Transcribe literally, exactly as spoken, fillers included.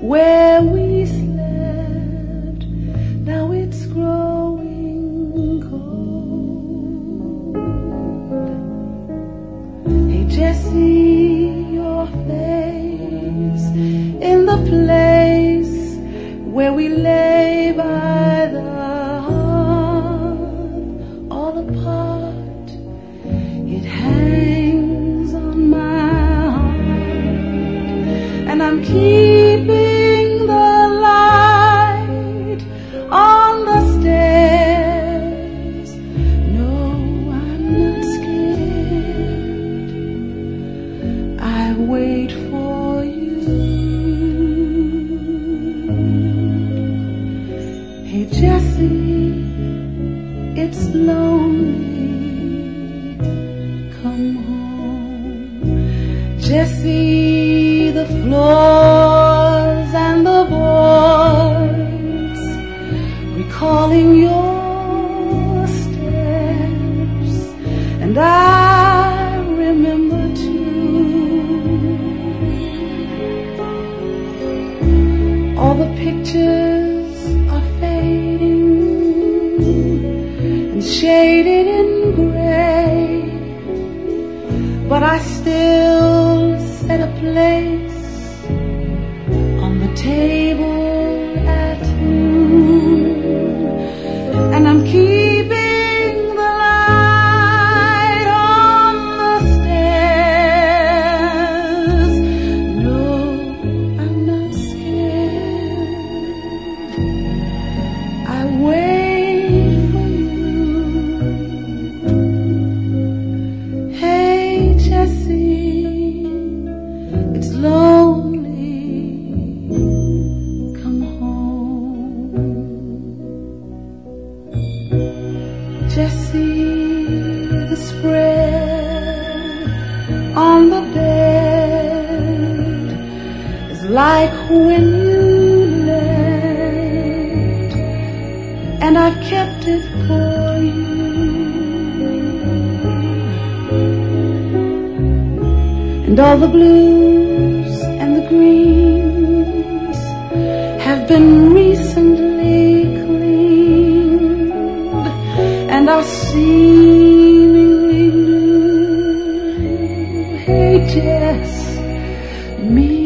where we slept. Now it's growing cold. Hey Jessie, your face in the place where we lay by the hearth, all apart, it hangs on my heart, and I'm keeping the light on the stairs. No, I'm not scared, I wait for you. Hey Jessie, it's lonely, come home. Jessie, the floors and the boards, recalling your steps, and I remember too all the pictures are fading and shaded in gray, but I still set a place on the table at noon, and I'm keeping the light on the stairs. No, I'm not scared, I wait for you. Hey Jessie, it's lonely, come home. Jessie, the spread on the bed is like when you left, and I've kept it for you. And all the blues and the greens have been recently cleaned and are seemingly new. Hey Jess, me